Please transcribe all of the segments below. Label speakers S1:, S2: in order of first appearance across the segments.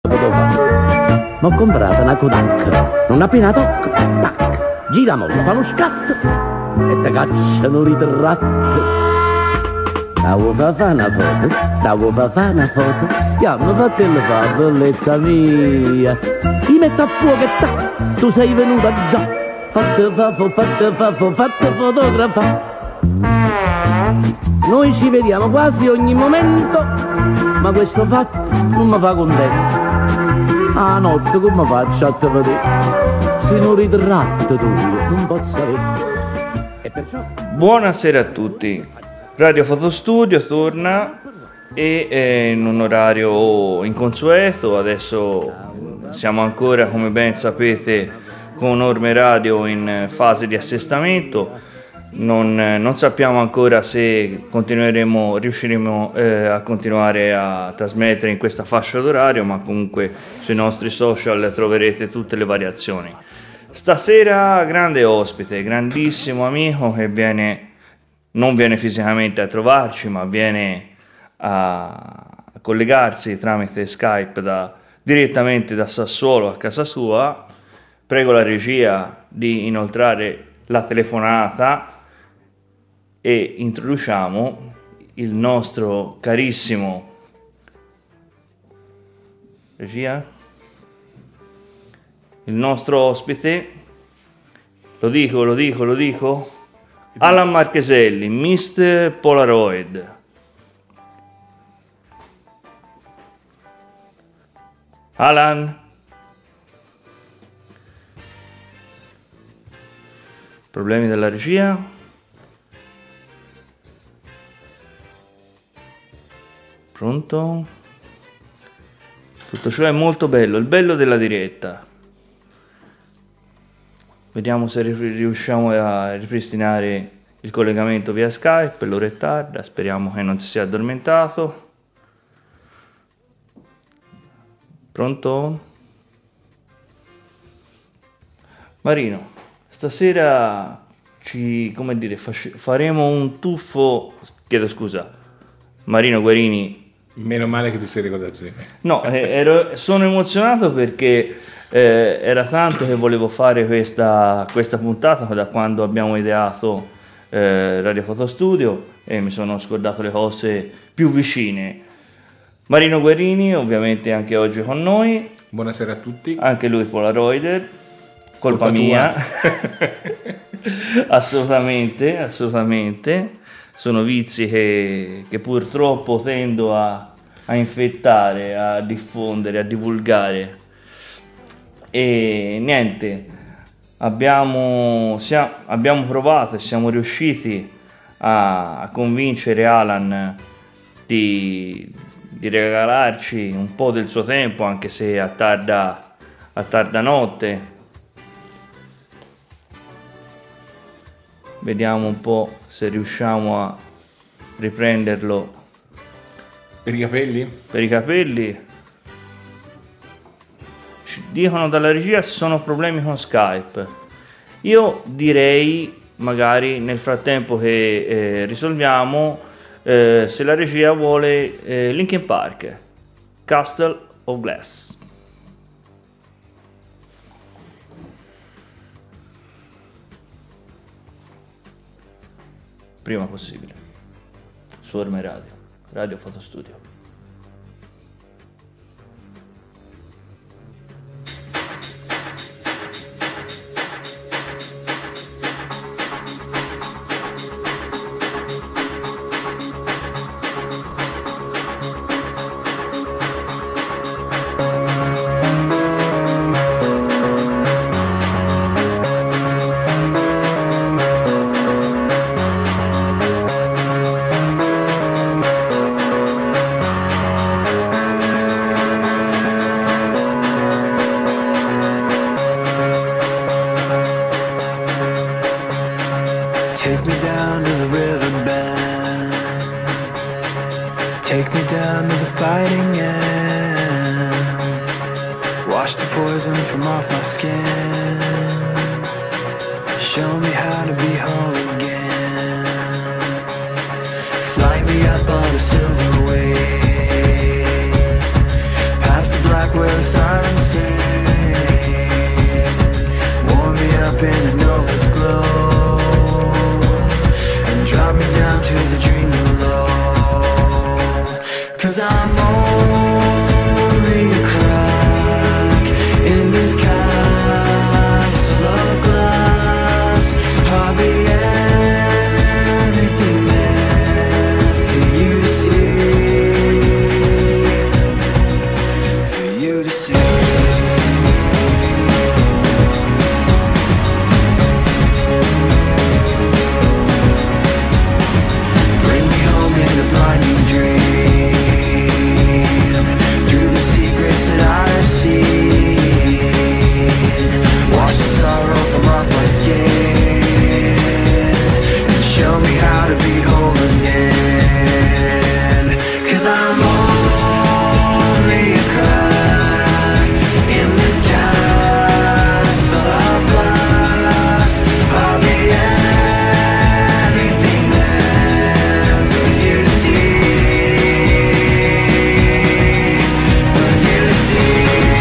S1: Ma ho comprato una Kodak, non appena tocco, tac, gira molto, fa uno scatto e te cacciano un ritratto. Stavo fa una foto, che hanno fatto il fa, bellezza mia. Ti metto a fuoco e tac, tu sei venuta già, fatte fotografare. Noi ci vediamo quasi ogni momento, ma questo fatto non mi fa contento. A notte come faccio a te vedere? Se non ritratto tu, non posso avere. E perciò...
S2: Buonasera a tutti. Radio Fotostudio torna e in un orario inconsueto. Adesso siamo ancora, come ben sapete, con Orme Radio in fase di assestamento. Non sappiamo ancora se riusciremo a continuare a trasmettere in questa fascia d'orario, ma comunque sui nostri social troverete tutte le variazioni. Stasera grande ospite, grandissimo amico che non viene fisicamente a trovarci, ma viene a collegarsi tramite Skype direttamente da Sassuolo a casa sua. Prego la regia di inoltrare la telefonata e introduciamo il nostro carissimo regia, il nostro ospite, lo dico, Alan Marcheselli, Mr. Polaroid. Alan? Problemi della regia? Pronto? Tutto ciò è molto bello, il bello della diretta. Vediamo se riusciamo a ripristinare il collegamento via Skype, l'ora è tarda, speriamo che non si sia addormentato. Pronto? Marino, stasera faremo un tuffo, chiedo scusa, Marino Guerini.
S3: Meno male che ti sei ricordato di me.
S2: No, sono emozionato perché era tanto che volevo fare questa puntata da quando abbiamo ideato Radio Fotostudio e mi sono scordato le cose più vicine. Marino Guerini ovviamente anche oggi con noi.
S3: Buonasera a tutti.
S2: Anche lui Polaroider, colpa mia. assolutamente. Sono vizi che purtroppo tendo a infettare, a diffondere, a divulgare. E niente, abbiamo provato e siamo riusciti a convincere Alan di regalarci un po' del suo tempo, anche se a tarda notte. Vediamo un po' se riusciamo a riprenderlo.
S3: Per i capelli?
S2: Per i capelli. Ci dicono dalla regia se sono problemi con Skype. Io direi, magari nel frattempo che risolviamo, se la regia vuole Linkin Park, Castle of Glass. Prima possibile su Orme Radio Fotostudio.
S4: Take me down to the riverbed. Take me down to the fighting end. Wash the poison from off my skin. Show me how to be whole again. Fly me up on a silver wave, past the black back where the sirens sing. Warm me up in a Nova's glow and drop me down to the dream below. 'Cause I'm only a crack in this castle of glass. Hardly anything there for you to see, for you to see. Bring me home in a blinding dream, through the secrets that I've seen. Wash the sorrow from off my skin and show me how to be whole again. 'Cause I'm only a crack in this castle of glass. Hardly anything there for you to see, for you to see.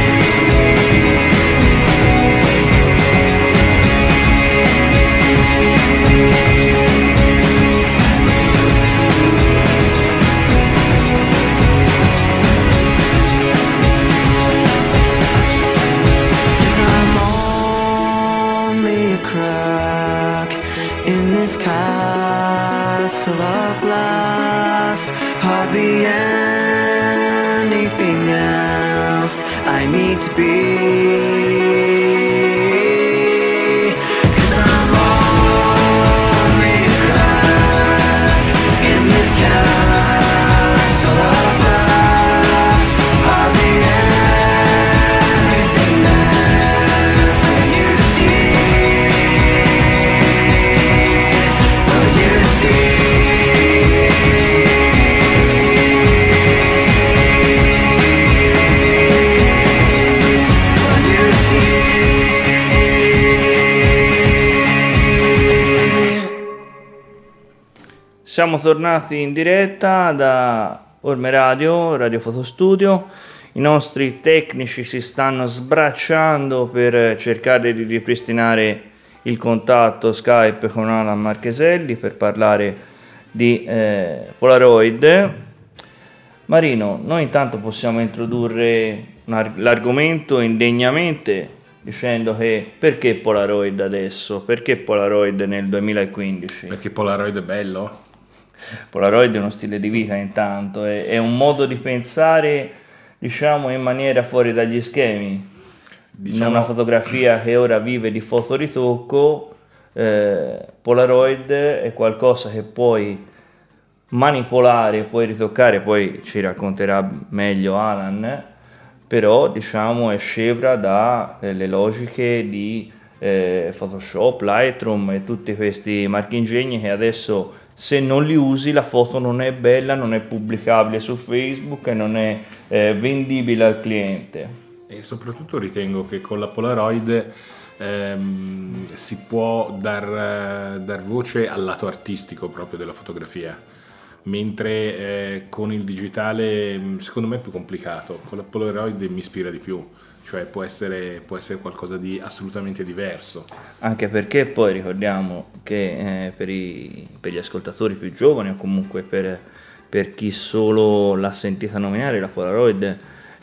S4: Cause I'm only a crack in this castle of glass. Hardly anything else I need to be. 'Cause I'm only a crack in this castle of glass. Hardly anything there for you to see, for you to see. For you to see.
S2: Siamo tornati in diretta da Orme Radio, Radio Fotostudio. I nostri tecnici si stanno sbracciando per cercare di ripristinare il contatto Skype con Alan Marcheselli per parlare di Polaroid. Marino, noi intanto possiamo introdurre l'argomento indegnamente dicendo che perché Polaroid adesso? Perché Polaroid nel 2015?
S3: Perché Polaroid è bello?
S2: Polaroid è uno stile di vita intanto, è un modo di pensare, diciamo, in maniera fuori dagli schemi. In una fotografia che ora vive di fotoritocco, Polaroid è qualcosa che puoi manipolare, puoi ritoccare, poi ci racconterà meglio Alan, però diciamo è scevra dalle logiche di Photoshop, Lightroom e tutti questi marchingegni che adesso, se non li usi, la foto non è bella, non è pubblicabile su Facebook e non è vendibile al cliente.
S3: E soprattutto ritengo che con la Polaroid si può dar voce al lato artistico proprio della fotografia, mentre con il digitale secondo me è più complicato. Con la Polaroid mi ispira di più, cioè può essere qualcosa di assolutamente diverso.
S2: Anche perché poi ricordiamo che per gli ascoltatori più giovani o comunque per chi solo l'ha sentita nominare, la Polaroid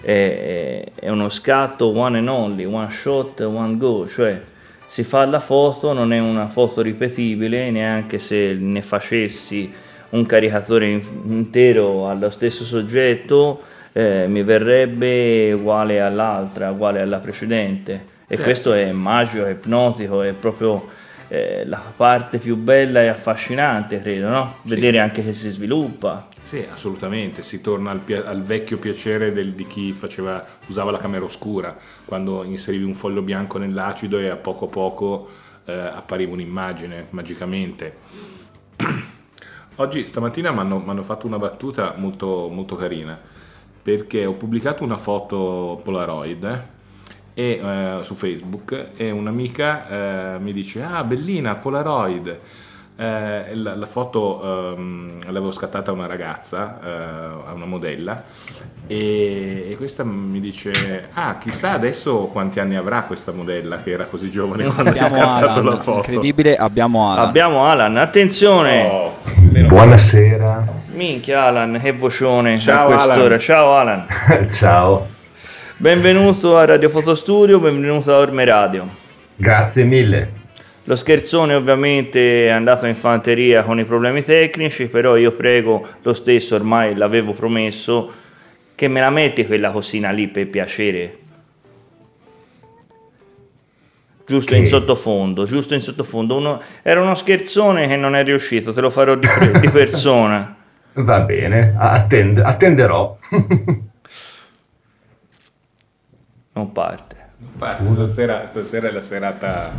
S2: è uno scatto one and only, one shot, one go, cioè si fa la foto, non è una foto ripetibile, neanche se ne facessi un caricatore intero allo stesso soggetto mi verrebbe uguale all'altra, uguale alla precedente, e certo. Questo è magico, è ipnotico, è proprio la parte più bella e affascinante, credo, no? Vedere sì. Anche che si sviluppa.
S3: Sì, assolutamente, si torna al vecchio piacere di chi usava la camera oscura, quando inserivi un foglio bianco nell'acido e a poco appariva un'immagine magicamente. Stamattina mi hanno fatto una battuta molto, molto carina, perché ho pubblicato una foto Polaroid su Facebook e un'amica mi dice: ah, bellina Polaroid, La foto l'avevo scattata a una ragazza, a una modella, e questa mi dice: ah, chissà adesso quanti anni avrà questa modella che era così giovane quando ha scattato
S5: Alan,
S3: la foto.
S5: incredibile, abbiamo Alan.
S2: Attenzione!
S3: Oh,
S6: Buonasera.
S2: Minchia Alan, che vocione
S3: Ciao,
S2: a quest'ora.
S3: Alan.
S2: Ciao Alan.
S6: Ciao,
S2: Benvenuto a Radio Fotostudio, benvenuto a Orme Radio.
S6: grazie mille.
S2: Lo scherzone ovviamente è andato in fanteria con i problemi tecnici, però io prego lo stesso, ormai l'avevo promesso, che me la metti quella cosina lì per piacere. Giusto in sottofondo. Era uno scherzone che non è riuscito, te lo farò di persona.
S6: Va bene, attenderò.
S2: Non parte.
S3: Stasera è la serata.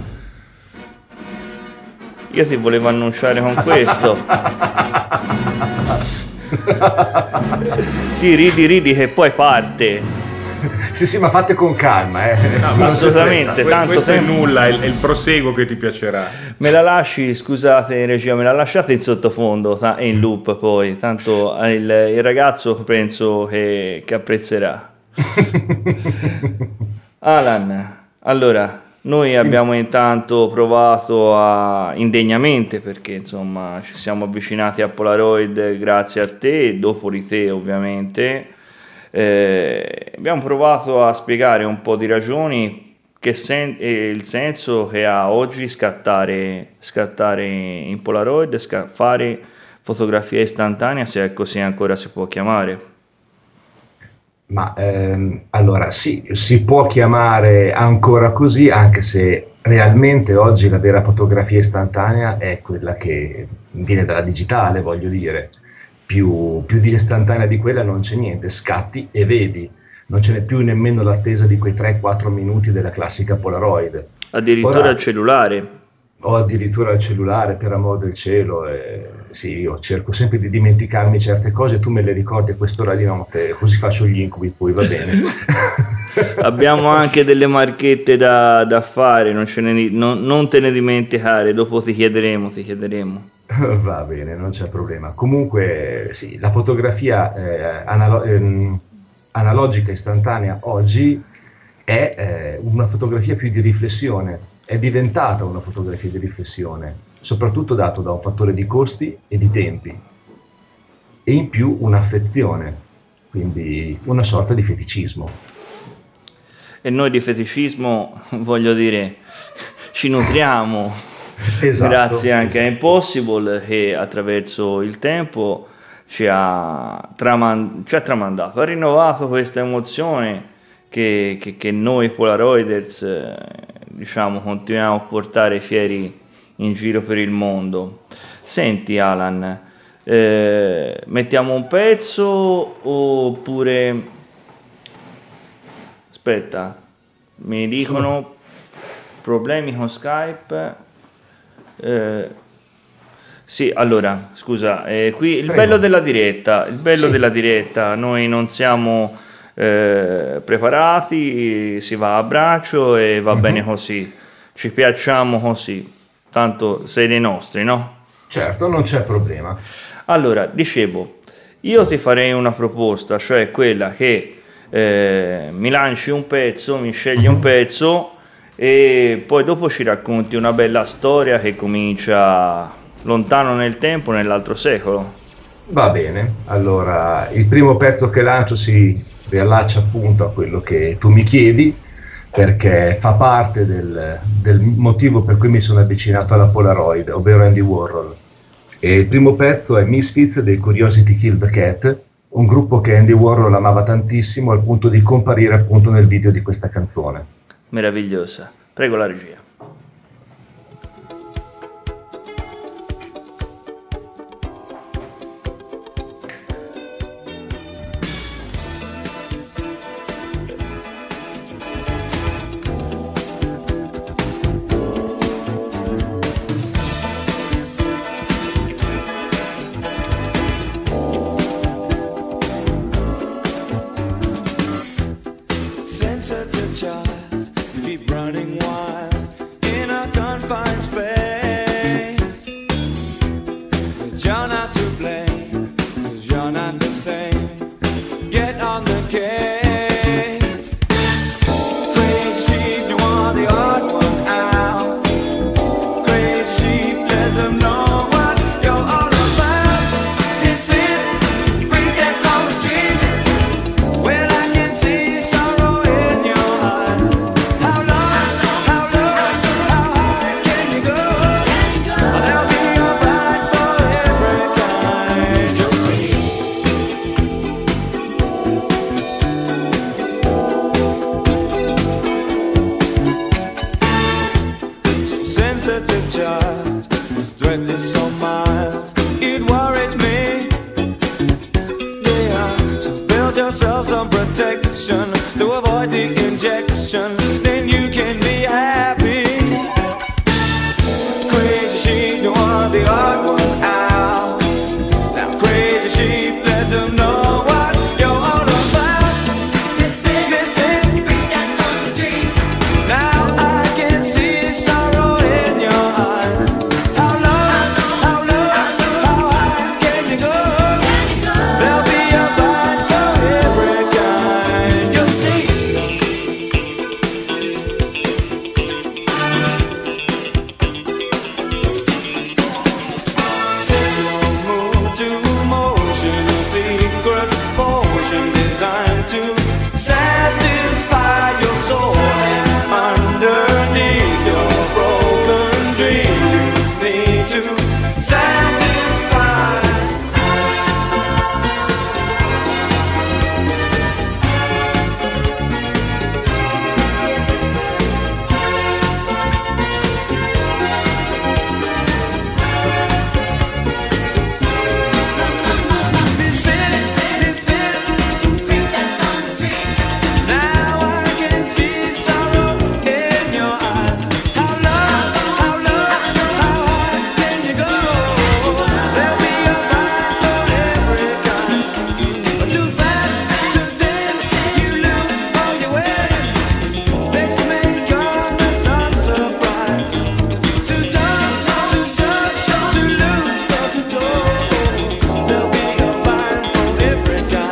S2: Io ti volevo annunciare con questo. Sì, ridi che poi parte.
S6: Sì, ma fate con calma,
S3: No,
S2: assolutamente. Tanto
S3: questo è
S2: tempo.
S3: nulla, è il proseguo che ti piacerà.
S2: Me la lasci, scusate regia, me la lasciate in sottofondo e in loop poi, tanto il ragazzo penso che apprezzerà. Alan, allora, noi abbiamo intanto provato indegnamente, perché insomma ci siamo avvicinati a Polaroid grazie a te e dopo di te ovviamente, abbiamo provato a spiegare un po' di ragioni e il senso che ha oggi scattare in Polaroid, fare fotografia istantanea, se è così ancora si può chiamare.
S6: Ma allora sì, si può chiamare ancora così, anche se realmente oggi la vera fotografia istantanea è quella che viene dalla digitale, voglio dire. Più di istantanea di quella non c'è niente, scatti e vedi, non ce n'è più nemmeno l'attesa di quei 3-4 minuti della classica Polaroid.
S2: Addirittura
S6: Ora,
S2: il cellulare.
S6: o addirittura il cellulare, per amor del cielo. Sì, io cerco sempre di dimenticarmi certe cose, tu me le ricordi a quest'ora di notte, così faccio gli incubi, poi va bene.
S2: Abbiamo anche delle marchette da fare, non te ne dimenticare, dopo ti chiederemo.
S6: Va bene, non c'è problema. Comunque sì, la fotografia analogica istantanea oggi è una fotografia più di riflessione, è diventata una fotografia di riflessione, soprattutto dato da un fattore di costi e di tempi, e in più un'affezione, quindi una sorta di feticismo.
S2: E noi di feticismo, voglio dire, ci nutriamo.
S6: Esatto,
S2: Grazie anche a Impossible, che attraverso il tempo ci ha tramandato, ha rinnovato questa emozione che noi Polaroiders diciamo continuiamo a portare fieri in giro per il mondo. Senti Alan, mettiamo un pezzo oppure aspetta, mi dicono problemi con Skype. Sì, allora, scusa, qui il bello della diretta, della diretta, noi non siamo preparati, si va a braccio e va bene così, ci piacciamo così, tanto sei dei nostri, no?
S6: Certo, non c'è problema.
S2: Allora, dicevo, io ti farei una proposta, cioè quella che mi lanci un pezzo, mi scegli un pezzo e poi dopo ci racconti una bella storia che comincia lontano nel tempo, nell'altro secolo.
S6: Va bene, allora il primo pezzo che lancio si riallaccia appunto a quello che tu mi chiedi, perché fa parte del motivo per cui mi sono avvicinato alla Polaroid, ovvero Andy Warhol. E il primo pezzo è Misfits dei Curiosity Kill the Cat, un gruppo che Andy Warhol amava tantissimo al punto di comparire appunto nel video di questa canzone.
S2: Meravigliosa, prego la regia.
S4: Sensitive child, keep running wild in a confined space. child. Threat is so mild, it worries me. Yeah, so build yourself some protection to avoid the injection, then you can be happy. Crazy sheep, you are the odd one out. Now crazy sheep, let them know what you're all about. Misfit, freak that's on the street. Now I can see sorrow in your eyes. How low, how high can you go? There'll be a fight for every kind. You'll see. Set your mood to motion, a secret potion designed to satisfy your soul. And underneath your broken dreams, you need to satisfy. Now I can see sorrow in your eyes. How low, how high can you go? There'll be a fight for every kind. Too fast, too dead, you lose all your way. Let's make all the sun surprise. Too tough, too short, too loose or too tall. There'll be a fight for every kind.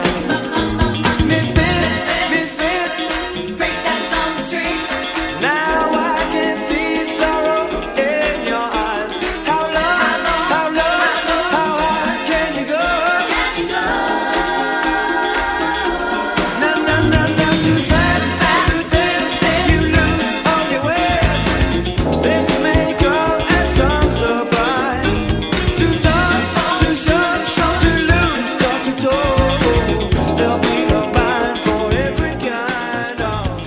S4: Misfit,
S7: Break that's on the street.
S4: now I can see sorrow in your eyes. How low, how high can you go? No, too fast, too dead, you lose all your way. Let's make all and some surprise. Too tough, too short, too loose or too tall. There'll be a fight for every kind of.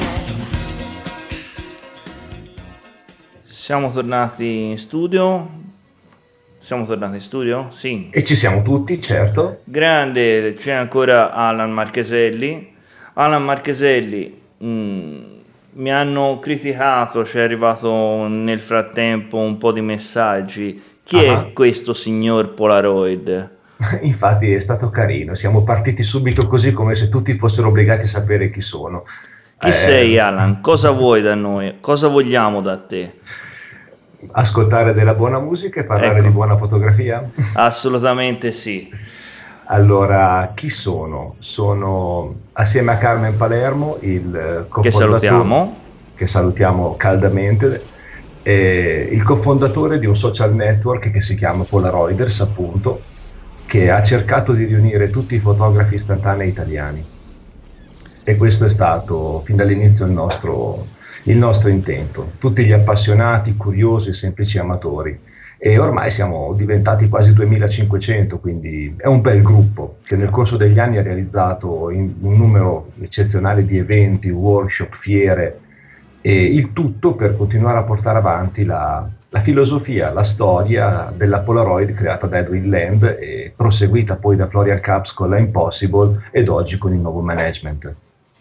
S2: Siamo tornati in studio? Siamo tornati in studio? Sì.
S6: E ci siamo tutti, certo.
S2: Grande, c'è ancora Alan Marcheselli. Alan Marcheselli, mi hanno criticato, c'è arrivato nel frattempo un po' di messaggi. Chi è questo signor Polaroid?
S6: Infatti è stato carino, siamo partiti subito così come se tutti fossero obbligati a sapere chi sono.
S2: Chi sei, Alan? Cosa vuoi da noi? Cosa vogliamo da te?
S6: Ascoltare della buona musica e parlare
S2: Ecco.
S6: di buona fotografia?
S2: Assolutamente sì.
S6: Allora, chi sono? Sono assieme a Carmen Palermo il
S2: Che salutiamo.
S6: che salutiamo caldamente, il cofondatore di un social network che si chiama Polaroiders, appunto, che ha cercato di riunire tutti i fotografi istantanei italiani. E questo è stato fin dall'inizio il nostro intento. Tutti gli appassionati, curiosi e semplici amatori. E ormai siamo diventati quasi 2500, quindi è un bel gruppo che nel corso degli anni ha realizzato un numero eccezionale di eventi, workshop, fiere, e il tutto per continuare a portare avanti la filosofia, la storia della Polaroid creata da Edwin Land e proseguita poi da Florian Kaps con la Impossible ed oggi con il nuovo management.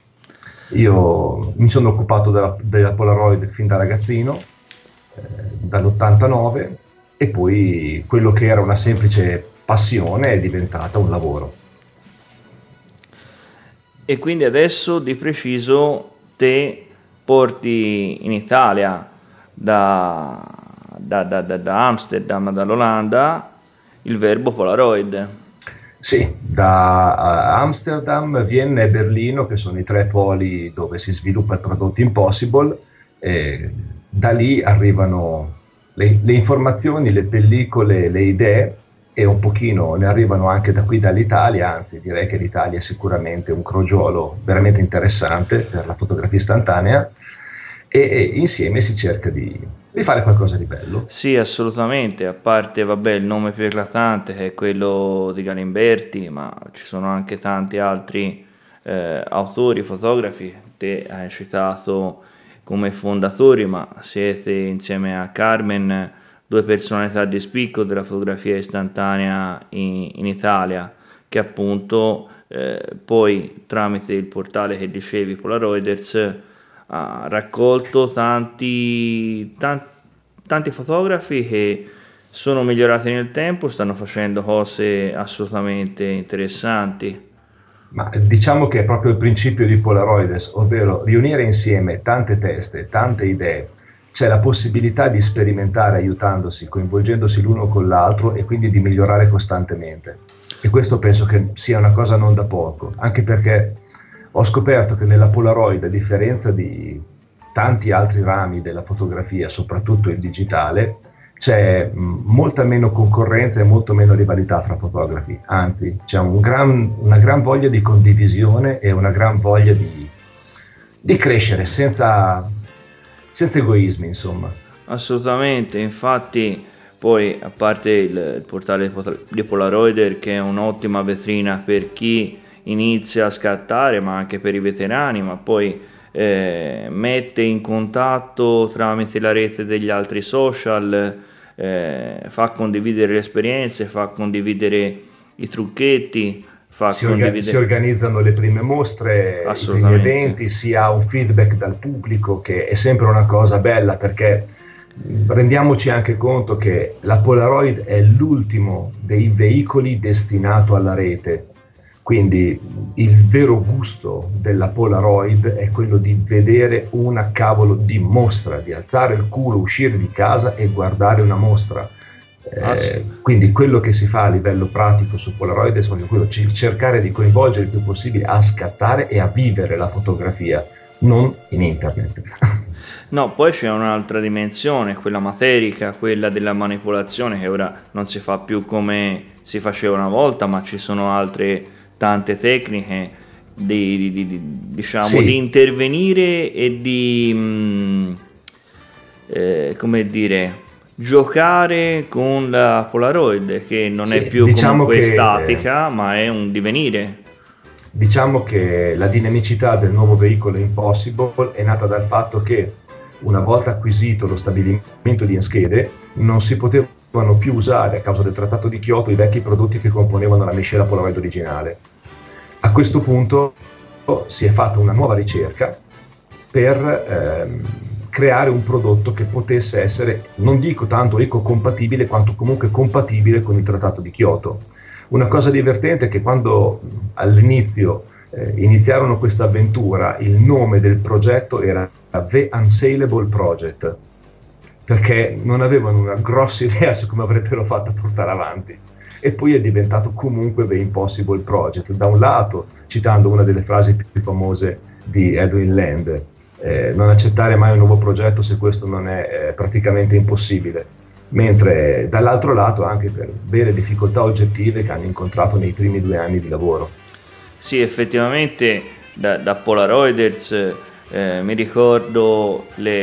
S6: Io mi sono occupato della Polaroid fin da ragazzino, dall'89, e poi quello che era una semplice passione è diventata un lavoro.
S2: E quindi adesso di preciso te porti in Italia da Amsterdam, dall'Olanda, il verbo Polaroid.
S6: Sì, da Amsterdam, Vienna e Berlino, che sono i tre poli dove si sviluppa il prodotto Impossible, e da lì arrivano le informazioni, le pellicole, le idee, e un pochino ne arrivano anche da qui dall'Italia, anzi direi che l'Italia è sicuramente un crogiolo veramente interessante per la fotografia istantanea, e insieme si cerca di fare qualcosa di bello.
S2: Sì, assolutamente, a parte vabbè il nome più eclatante che è quello di Galimberti, ma ci sono anche tanti altri autori, fotografi. Te hai citato come fondatori, ma siete insieme a Carmen due personalità di spicco della fotografia istantanea in Italia, che appunto poi tramite il portale che dicevi, Polaroiders, ha raccolto tanti fotografi che sono migliorati nel tempo, stanno facendo cose assolutamente interessanti.
S6: Ma diciamo che è proprio il principio di Polaroids, ovvero riunire insieme tante teste, tante idee. C'è la possibilità di sperimentare aiutandosi, coinvolgendosi l'uno con l'altro e quindi di migliorare costantemente. E questo penso che sia una cosa non da poco, anche perché ho scoperto che nella Polaroid, a differenza di tanti altri rami della fotografia, soprattutto il digitale, c'è molta meno concorrenza e molto meno rivalità fra fotografi, anzi c'è una gran voglia di condivisione e una gran voglia di crescere senza egoismi, insomma.
S2: Assolutamente, infatti poi a parte il portale di Polaroid, che è un'ottima vetrina per chi inizia a scattare, ma anche per i veterani, ma poi mette in contatto tramite la rete degli altri social, fa condividere le esperienze, fa condividere i trucchetti,
S6: si organizzano le prime mostre, i primi eventi, si ha un feedback dal pubblico, che è sempre una cosa bella, perché rendiamoci anche conto che la Polaroid è l'ultimo dei veicoli destinato alla rete. Quindi il vero gusto della Polaroid è quello di vedere una cavolo di mostra, di alzare il culo, uscire di casa e guardare una mostra.
S2: Sì.
S6: Quindi quello che si fa a livello pratico su Polaroid è proprio quello, cercare di coinvolgere il più possibile a scattare e a vivere la fotografia, non in internet.
S2: No, poi c'è un'altra dimensione, quella materica, quella della manipolazione, che ora non si fa più come si faceva una volta, ma ci sono altre tante tecniche diciamo,
S6: sì,
S2: di intervenire e di come dire, giocare con la Polaroid, che non è più comunque statica, ma è un divenire.
S6: Diciamo che la dinamicità del nuovo veicolo Impossible è nata dal fatto che una volta acquisito lo stabilimento di Enschede non si potevano più usare, a causa del trattato di Kyoto, i vecchi prodotti che componevano la miscela Polaroid originale. A questo punto si è fatta una nuova ricerca per creare un prodotto che potesse essere, non dico tanto ecocompatibile, quanto comunque compatibile con il trattato di Kyoto. Una cosa divertente è che quando all'inizio iniziarono questa avventura, il nome del progetto era The Unsaleable Project, perché non avevano una grossa idea su come avrebbero fatto a portare avanti. E poi è diventato comunque The Impossible Project, da un lato citando una delle frasi più famose di Edwin Land, non accettare mai un nuovo progetto se questo non è praticamente impossibile, mentre dall'altro lato anche per vere difficoltà oggettive che hanno incontrato nei primi 2 anni di lavoro.
S2: Sì, effettivamente da Polaroiders mi ricordo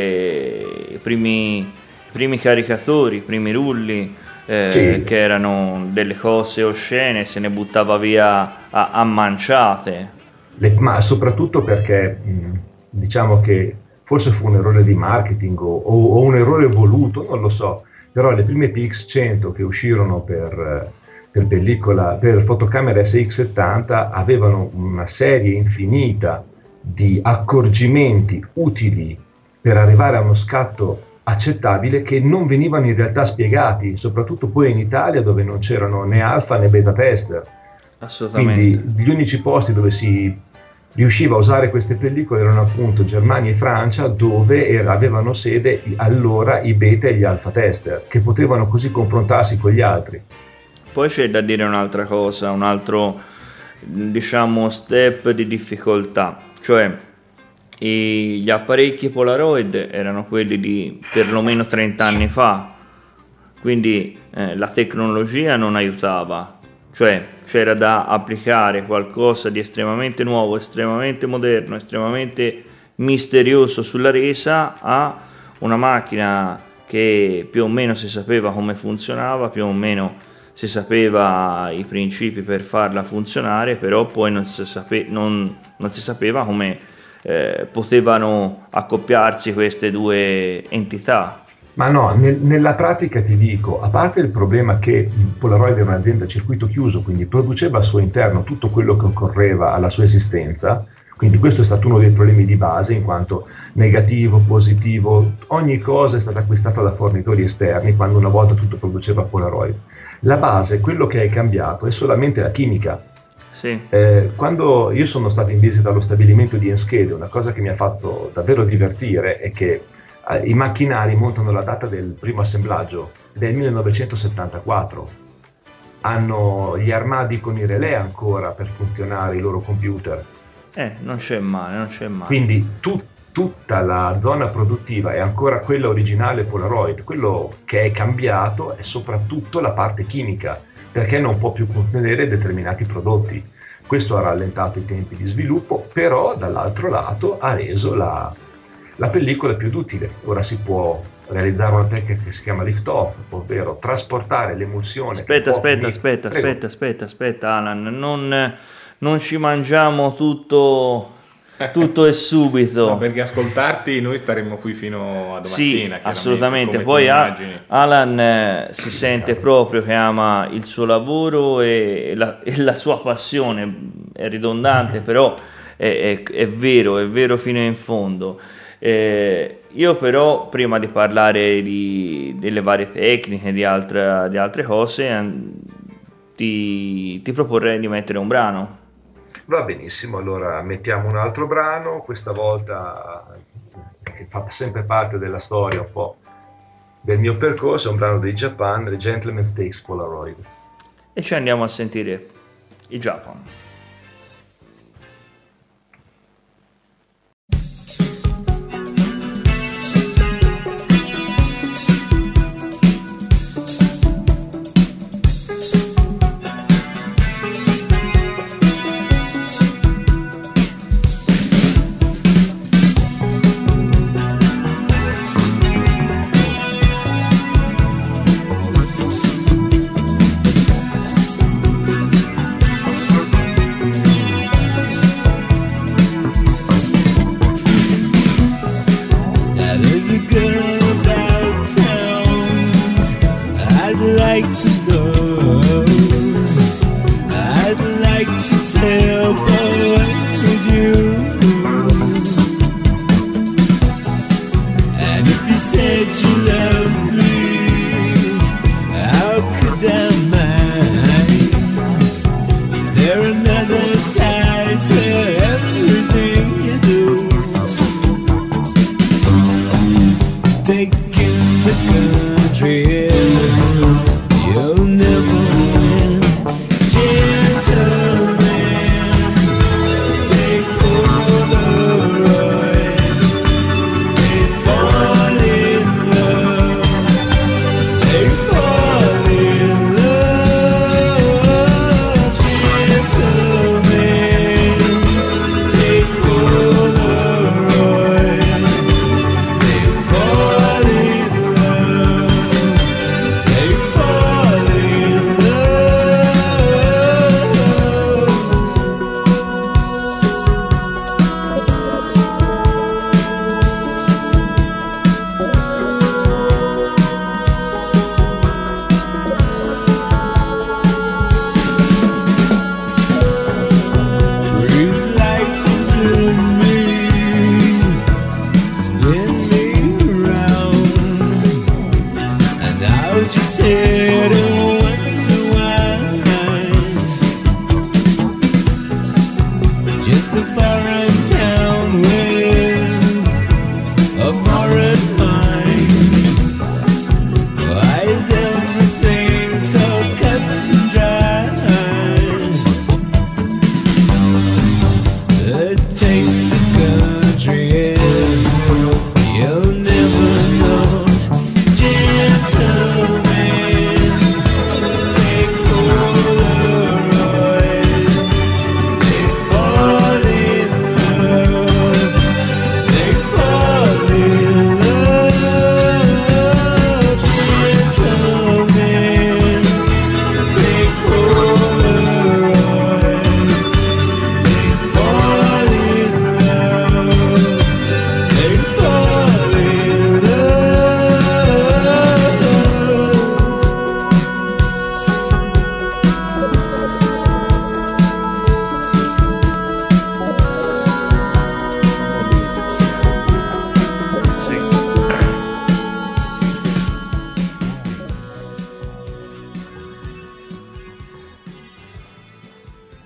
S2: i primi caricatori, i primi rulli,
S6: Sì.
S2: che erano delle cose oscene, se ne buttava via a manciate.
S6: Ma soprattutto perché diciamo che forse fu un errore di marketing o un errore voluto, non lo so, però le prime PX100 che uscirono per fotocamera SX70 avevano una serie infinita di accorgimenti utili per arrivare a uno scatto accettabile, che non venivano in realtà spiegati, soprattutto poi in Italia, dove non c'erano né alfa né beta tester.
S2: Assolutamente.
S6: Quindi gli unici posti dove si riusciva a usare queste pellicole erano appunto Germania e Francia, dove avevano sede allora i beta e gli alfa tester, che potevano così confrontarsi con gli altri.
S2: Poi c'è da dire un'altra cosa, un altro, diciamo, step di difficoltà, cioè gli apparecchi Polaroid erano quelli di perlomeno 30 anni fa, quindi la tecnologia non aiutava, cioè c'era da applicare qualcosa di estremamente nuovo, estremamente moderno, estremamente misterioso sulla resa a una macchina che più o meno si sapeva come funzionava, più o meno si sapeva i principi per farla funzionare, però poi non si sapeva come potevano accoppiarsi queste due entità.
S6: Ma no, nella pratica ti dico, a parte il problema che il Polaroid era un'azienda a circuito chiuso, quindi produceva al suo interno tutto quello che occorreva alla sua esistenza, quindi questo è stato uno dei problemi di base, in quanto negativo, positivo, ogni cosa è stata acquistata da fornitori esterni, quando una volta tutto produceva Polaroid. La base, quello che è cambiato, è solamente la chimica.
S2: Sì.
S6: Quando io sono stato in visita allo stabilimento di Enschede, una cosa che mi ha fatto davvero divertire è che i macchinari montano la data del primo assemblaggio del 1974, hanno gli armadi con i relè ancora per funzionare i loro computer.
S2: Non c'è male.
S6: Quindi tutta la zona produttiva è ancora quella originale Polaroid. Quello che è cambiato è soprattutto la parte chimica, perché non può più contenere determinati prodotti. Questo ha rallentato i tempi di sviluppo, però dall'altro lato ha reso la pellicola più duttile. Ora si può realizzare una tecnica che si chiama lift off, ovvero trasportare l'emulsione.
S2: Aspetta Alan, non ci mangiamo tutto e subito.
S3: No, perché ascoltarti noi staremmo qui fino a domattina.
S2: Sì, assolutamente.
S3: come
S2: Poi
S3: tu immagini.
S2: Alan si sente proprio che ama il suo lavoro e la sua passione. È ridondante, però è vero fino in fondo. Io però, prima di parlare delle varie tecniche, di altre cose, ti proporrei di mettere un brano.
S6: Va benissimo, allora mettiamo un altro brano, questa volta che fa sempre parte della storia un po' del mio percorso, è un brano dei Japan, The Gentleman Takes Polaroid.
S2: E ci andiamo a sentire i Japan.
S8: There's a girl about town I'd like to know. I'd like to slip away with you. And if you said you loved me, how could I mind? Is there another side to everything you do? Taking the country, you'll never win. Gentlemen, take all the roads. They fall in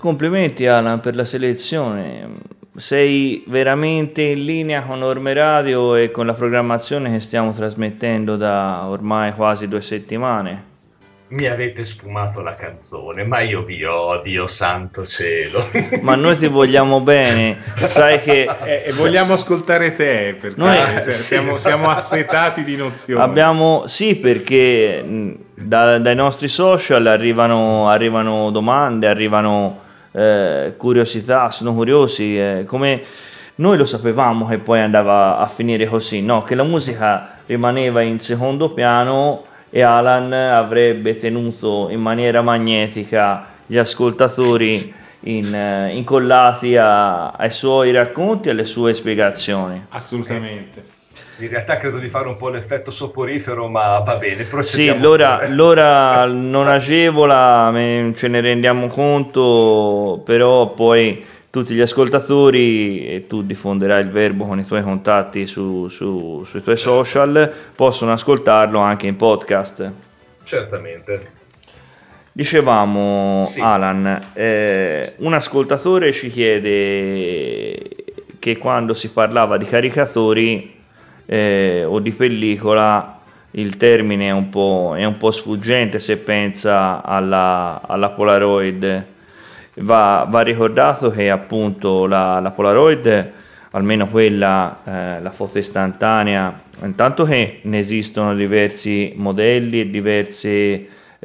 S2: complimenti Alan per la selezione. Sei veramente in linea con Orme Radio e con la programmazione che stiamo trasmettendo da ormai quasi 2 settimane.
S6: Mi avete sfumato la canzone, ma io vi odio, santo cielo.
S2: Ma noi ti vogliamo bene, sai che
S3: E vogliamo ascoltare te, perché
S2: Noi-
S3: siamo assetati di nozioni.
S2: abbiamo, sì, perché dai nostri social arrivano domande, arrivano curiosità, sono curiosi, come noi lo sapevamo che poi andava a finire così, no? Che la musica rimaneva in secondo piano e Alan avrebbe tenuto in maniera magnetica gli ascoltatori incollati ai suoi racconti e alle sue spiegazioni.
S3: Assolutamente.
S6: In realtà credo di fare un po' l'effetto soporifero, ma va bene,
S2: Sì,
S6: procediamo.
S2: l'ora non agevola, ce ne rendiamo conto, però poi tutti gli ascoltatori, e tu diffonderai il verbo con i tuoi contatti sui tuoi social, possono ascoltarlo anche in podcast.
S6: Certamente.
S2: Dicevamo,
S6: Sì.
S2: Alan, un ascoltatore ci chiede che quando si parlava di caricatori o di pellicola il termine è un po' sfuggente se pensa alla Polaroid. Va ricordato che appunto la Polaroid, almeno quella, la foto istantanea, intanto che ne esistono diversi modelli e diverse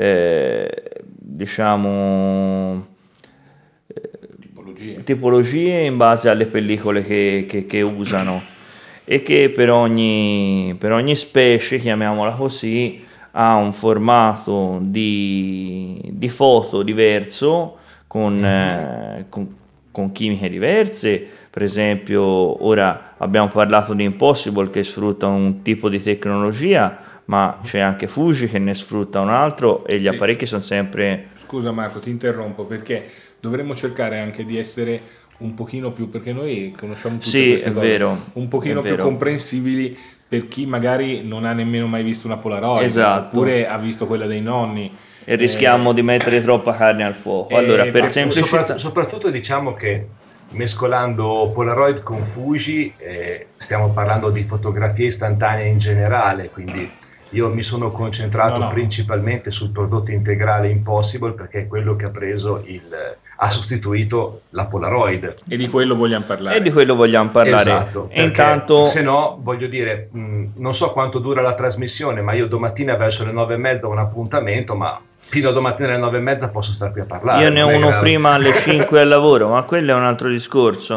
S2: diciamo tipologie in base alle pellicole che usano, e che per ogni specie, chiamiamola così, ha un formato di foto diverso con chimiche diverse. Per esempio, ora abbiamo parlato di Impossible che sfrutta un tipo di tecnologia, ma c'è anche Fuji che ne sfrutta un altro, e gli apparecchi sono sempre...
S3: Scusa Marco, ti interrompo perché dovremmo cercare anche di essere un pochino più, perché noi conosciamo tutte
S2: Sì,
S3: queste
S2: è
S3: cose,
S2: vero,
S3: un pochino
S2: è
S3: più
S2: vero.
S3: comprensibili per chi magari non ha nemmeno mai visto una Polaroid,
S2: Esatto.
S3: oppure ha visto quella dei nonni.
S2: e rischiamo di mettere troppa carne al fuoco. Allora, per semplicità...
S6: Soprattutto diciamo che mescolando Polaroid con Fuji stiamo parlando di fotografie istantanee in generale, quindi io mi sono concentrato
S3: No.
S6: principalmente sul prodotto integrale Impossible, perché è quello che ha sostituito la Polaroid.
S3: E di quello vogliamo parlare.
S2: E di quello vogliamo parlare.
S6: Esatto,
S2: E intanto...
S6: se no, voglio dire, non so quanto dura la trasmissione, ma io domattina verso le 9:30 ho un appuntamento, ma fino a domattina alle 9:30 posso star qui a parlare.
S2: Io ne ho
S6: non è
S2: uno
S6: grave.
S2: prima alle 5 al lavoro, ma quello è un altro discorso.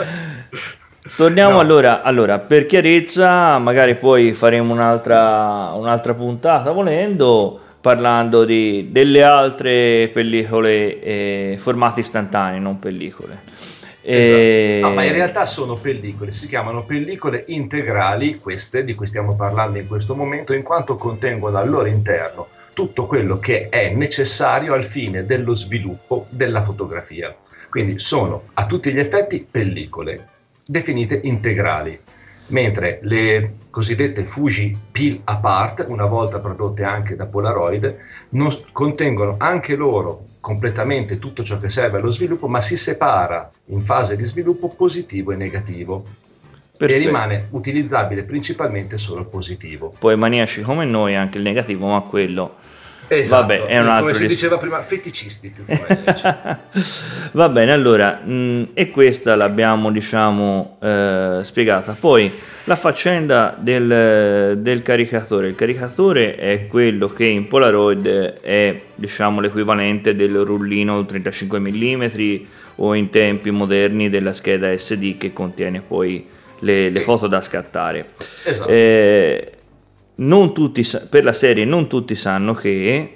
S2: Torniamo allora, per chiarezza, magari poi faremo un'altra puntata volendo, parlando delle altre pellicole, formati istantanei, non pellicole.
S6: Esatto. No, ma in realtà sono pellicole, si chiamano pellicole integrali, queste di cui stiamo parlando in questo momento, in quanto contengono al loro interno tutto quello che è necessario al fine dello sviluppo della fotografia. Quindi sono a tutti gli effetti pellicole definite integrali, mentre le cosiddette Fuji Peel Apart, una volta prodotte anche da Polaroid, contengono anche loro completamente tutto ciò che serve allo sviluppo, ma si separa in fase di sviluppo positivo e negativo.
S2: Perfetto.
S6: E rimane utilizzabile principalmente solo il positivo.
S2: Poi maniaci come noi anche il negativo, ma quello...
S6: Esatto,
S2: Vabbè, è un altro
S6: come si
S2: discorso.
S6: diceva prima, feticisti più che medici.
S2: Va bene, allora, e questa l'abbiamo, diciamo, spiegata. Poi la faccenda del caricatore. Il caricatore è quello che in Polaroid è, diciamo, l'equivalente del rullino 35 mm o in tempi moderni della scheda SD che contiene poi le foto da scattare.
S6: Esatto.
S2: Non tutti, per la serie non tutti sanno che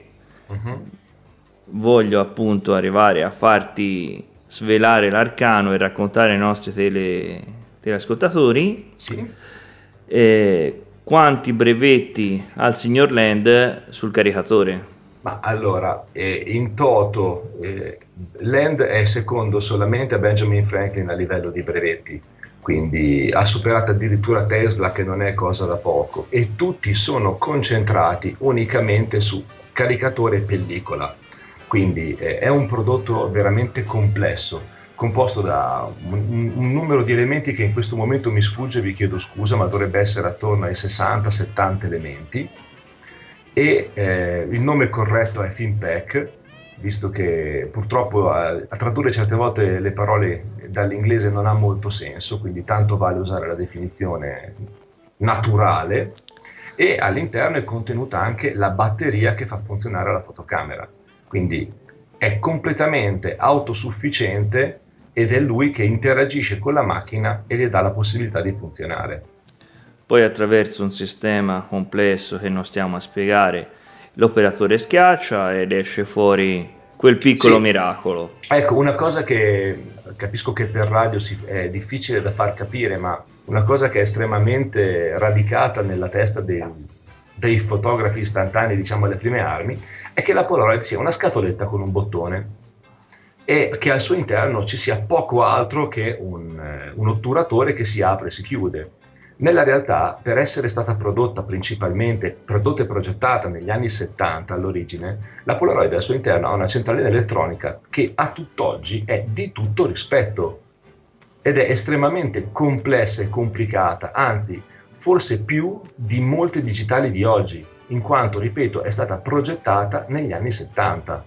S2: voglio appunto arrivare a farti svelare l'arcano e raccontare ai nostri teleascoltatori
S6: Sì.
S2: quanti brevetti ha il signor Land sul caricatore.
S6: Ma allora, in toto, Land è secondo solamente a Benjamin Franklin a livello di brevetti, quindi ha superato addirittura Tesla, che non è cosa da poco, e tutti sono concentrati unicamente su caricatore e pellicola. quindi è un prodotto veramente complesso, composto da un numero di elementi che in questo momento mi sfugge, vi chiedo scusa, ma dovrebbe essere attorno ai 60-70 elementi, e il nome corretto è Finpack, visto che purtroppo a tradurre certe volte le parole dall'inglese non ha molto senso, quindi tanto vale usare la definizione naturale, e all'interno è contenuta anche la batteria che fa funzionare la fotocamera, quindi è completamente autosufficiente ed è lui che interagisce con la macchina e le dà la possibilità di funzionare.
S2: Poi attraverso un sistema complesso che non stiamo a spiegare, l'operatore schiaccia ed esce fuori quel piccolo miracolo.
S6: Ecco, una cosa che capisco che per radio è difficile da far capire, ma una cosa che è estremamente radicata nella testa dei fotografi istantanei, diciamo alle prime armi, è che la Polaroid sia una scatoletta con un bottone e che al suo interno ci sia poco altro che un otturatore che si apre e si chiude. Nella realtà, per essere stata prodotta e progettata negli anni 70 all'origine, la Polaroid al suo interno ha una centralina elettronica che a tutt'oggi è di tutto rispetto ed è estremamente complessa e complicata, anzi forse più di molte digitali di oggi, in quanto, ripeto, è stata progettata negli anni 70.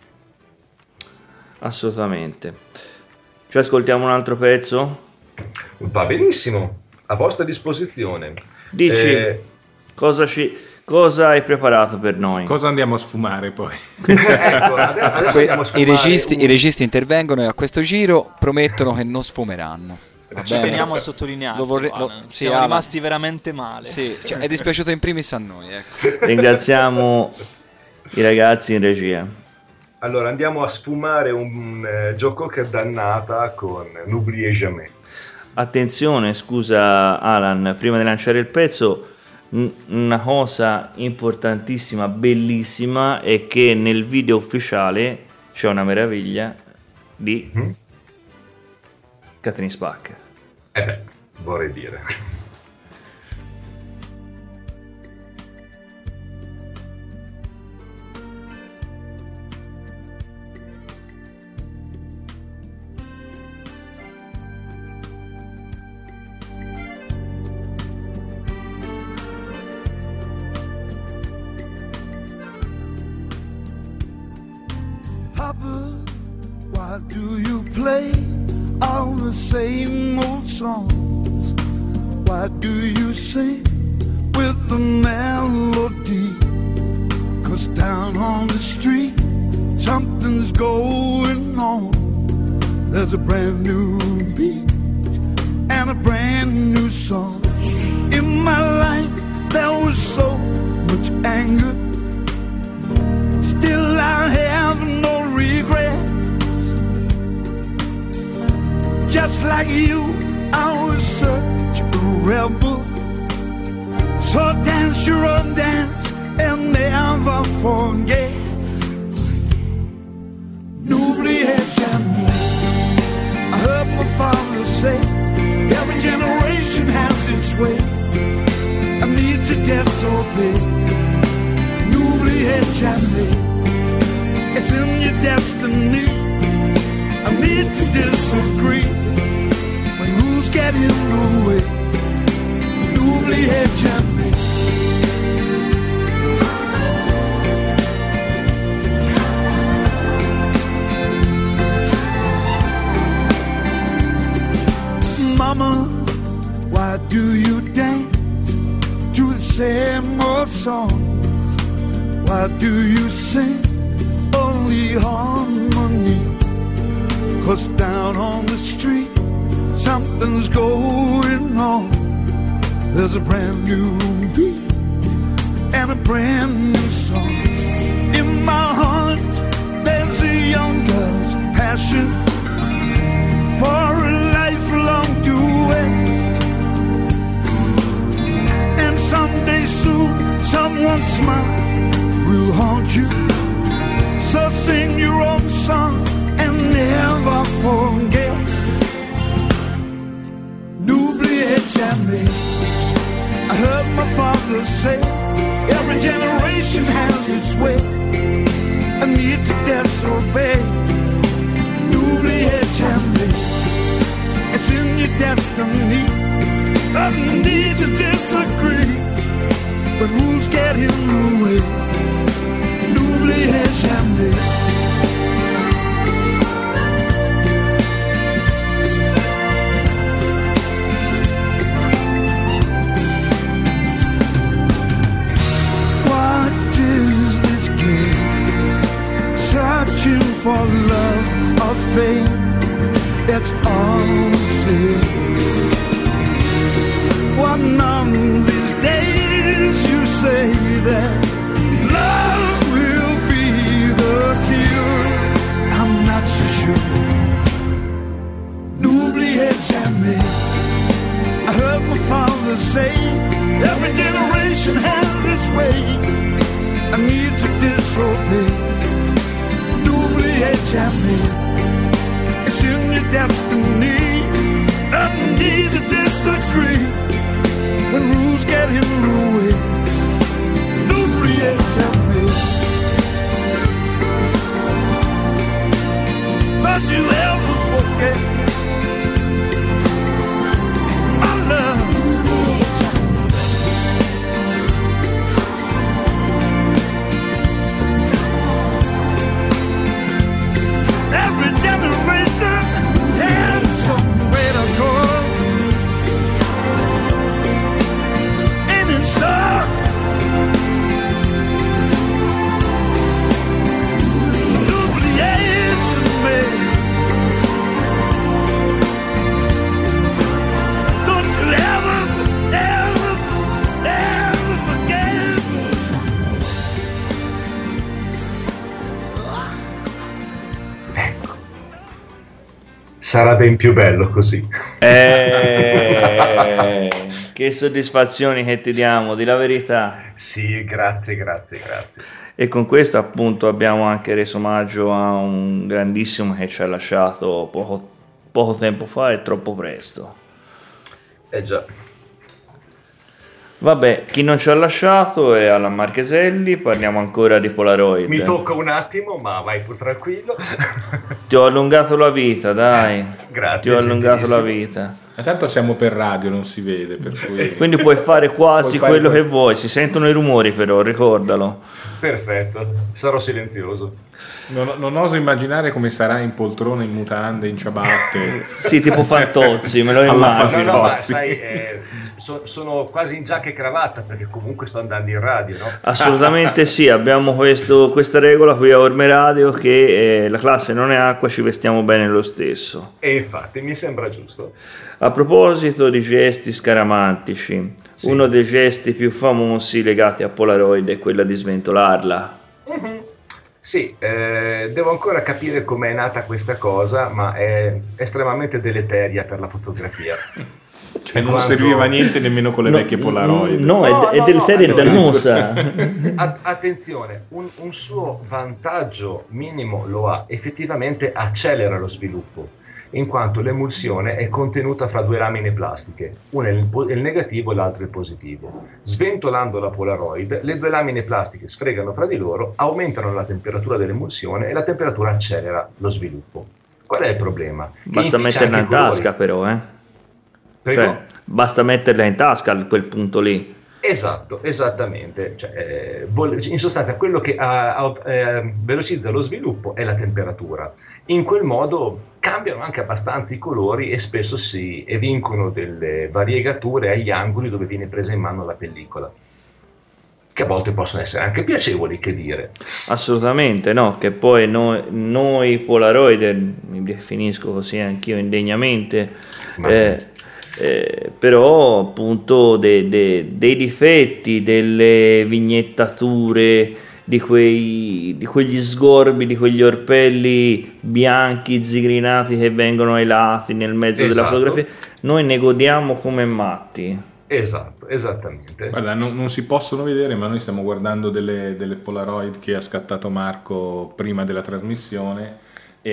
S2: Assolutamente. Ci ascoltiamo un altro pezzo?
S6: Va benissimo. A vostra disposizione.
S2: Dici, cosa hai preparato per noi?
S3: Cosa andiamo a sfumare poi?
S6: Ecco, adesso andiamo a
S9: I
S6: sfumare
S9: registi intervengono e a questo giro promettono che non sfumeranno. Va
S10: Ci
S9: bene?
S10: teniamo a sottolineare,
S9: sì,
S10: siamo
S9: Alan.
S10: rimasti veramente male.
S9: Sì, cioè, è dispiaciuto in primis a noi. Ecco.
S2: Ringraziamo i ragazzi in regia.
S6: Allora andiamo a sfumare un Joe Cocker dannata con N'oubliez jamais.
S2: Attenzione, scusa Alan, prima di lanciare il pezzo, una cosa importantissima, bellissima, è che nel video ufficiale c'è una meraviglia di Catherine Spack.
S6: Vorrei dire.
S4: Papa, why do you play all the same old songs? Why do you sing with the melody? 'Cause down on the street something's going on. There's a brand new beat and a brand new song. In my life there was so much anger, still I have no regrets. Just like you, I was such a rebel. So dance your own dance and never forget. N'oubliez jamais. I heard my father say, every generation has its way. I need to disobey. N'oubliez jamais. It's in your destiny. I need to disagree. But who's getting in the way? N'oubliez jamais. Mama, why do you dance to the same old songs? Why do you sing only harmony? 'Cause down on the street something's going on. There's a brand new beat and a brand new song. In my heart there's a young girl's passion for a lifelong duet. And someday soon someone's smile will haunt you. So sing your own song and never forget. N'oubliez jamais. I heard my father say, every generation has its way. I need to disobey. N'oubliez jamais, it's in your destiny. I need to disagree, but rules get in the way. N'oubliez jamais. What is this game? Searching for love or fame, it's all the same. One of these days you say that love will be the cure. I'm not so sure. N'oubliez jamais. I heard my father say, every generation has this way. I need to disobey. N'oubliez jamais. It's in your destiny. I need to disagree when rules get in the way. N'oubliez jamais. Don't you ever forget my love. Every generation has some way to go. And it's so n'oubliez jamais. Don't you ever, ever, ever forget.
S6: Sarà ben più bello così.
S2: Che soddisfazioni che ti diamo, di la verità.
S6: Sì, grazie.
S2: E con questo appunto abbiamo anche reso omaggio a un grandissimo che ci ha lasciato poco tempo fa e troppo presto.
S6: Già.
S2: Vabbè, chi non ci ha lasciato è Alan Marcheselli, parliamo ancora di Polaroid.
S6: Mi tocca un attimo, ma vai pur tranquillo.
S2: Ti ho allungato la vita, dai.
S6: Grazie.
S2: Ti ho allungato la
S6: gentilissimo.
S2: vita.
S3: E tanto siamo per radio, non si vede, per cui...
S2: Quindi puoi fare quasi
S3: Puoi fare
S2: quello
S3: quel-
S2: che vuoi, si sentono i rumori però, ricordalo.
S6: Perfetto, sarò silenzioso.
S3: Non oso immaginare come sarà in poltrona, in mutande, in ciabatte.
S2: Sì, tipo Fantozzi, me lo
S3: Alla
S2: immagino.
S6: No, ma
S3: Fantozzi.
S6: sai, sono quasi in giacca e cravatta perché comunque sto andando in radio, no?
S2: Assolutamente sì, abbiamo questa regola qui a Orme Radio che la classe non è acqua, ci vestiamo bene lo stesso.
S6: E infatti mi sembra giusto.
S2: A proposito di gesti scaramantici,
S6: Sì.
S2: uno dei gesti più famosi legati a Polaroid è quella di sventolarla.
S6: Sì, devo ancora capire com'è nata questa cosa, ma è estremamente deleteria per la fotografia.
S3: Cioè non
S6: Quanto-
S3: serviva niente nemmeno con le vecchie Polaroid.
S2: No, è deleteria e
S6: allora-
S2: dannosa.
S6: Attenzione, un suo vantaggio minimo lo ha, effettivamente accelera lo sviluppo, in quanto l'emulsione è contenuta fra due lamine plastiche, una è il negativo e l'altro è il positivo. Sventolando la Polaroid, le due lamine plastiche sfregano fra di loro, aumentano la temperatura dell'emulsione e la temperatura accelera lo sviluppo. Qual è il problema? Che
S2: Basta
S6: inficia
S2: metterla
S6: anche
S2: in
S6: i colori.
S2: tasca però,
S6: Prego?
S2: Cioè, basta metterla in tasca a quel punto lì.
S6: Esatto, esattamente. Cioè, in sostanza quello che velocizza lo sviluppo è la temperatura. In quel modo cambiano anche abbastanza i colori e spesso si evincono delle variegature agli angoli dove viene presa in mano la pellicola, che a volte possono essere anche piacevoli, che dire.
S2: Assolutamente no, che poi noi Polaroid, mi definisco così anch'io indegnamente,
S6: Ma-
S2: però appunto dei difetti, delle vignettature, di quegli sgorbi, di quegli orpelli bianchi zigrinati che vengono ai lati nel mezzo della
S6: Esatto.
S2: fotografia, noi ne godiamo come matti.
S6: Esatto, esattamente.
S3: Guarda, non si possono vedere, ma noi stiamo guardando delle Polaroid che ha scattato Marco prima della trasmissione e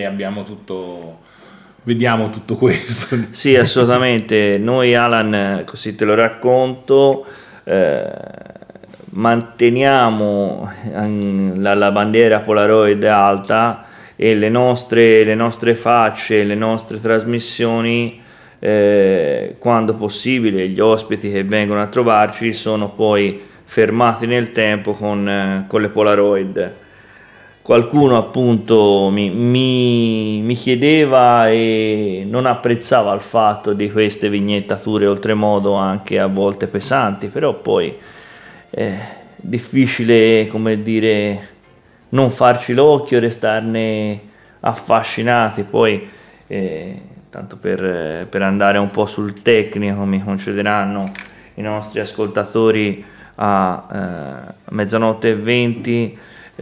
S3: vediamo tutto questo.
S2: Sì, assolutamente. Noi, Alan, così te lo racconto, manteniamo la bandiera Polaroid alta e le nostre facce, le nostre trasmissioni, quando possibile, gli ospiti che vengono a trovarci sono poi fermati nel tempo con le Polaroid. Qualcuno appunto mi chiedeva e non apprezzava il fatto di queste vignettature oltremodo anche a volte pesanti, però poi è difficile, come dire, non farci l'occhio, restarne affascinati. Poi tanto per andare un po' sul tecnico, mi concederanno i nostri ascoltatori a mezzanotte e 20.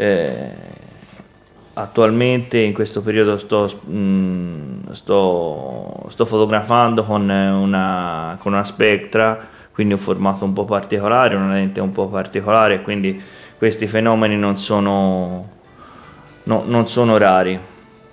S2: Attualmente in questo periodo sto fotografando con una Spectra, quindi un formato un po' particolare, una lente un po' particolare, quindi questi fenomeni non sono rari.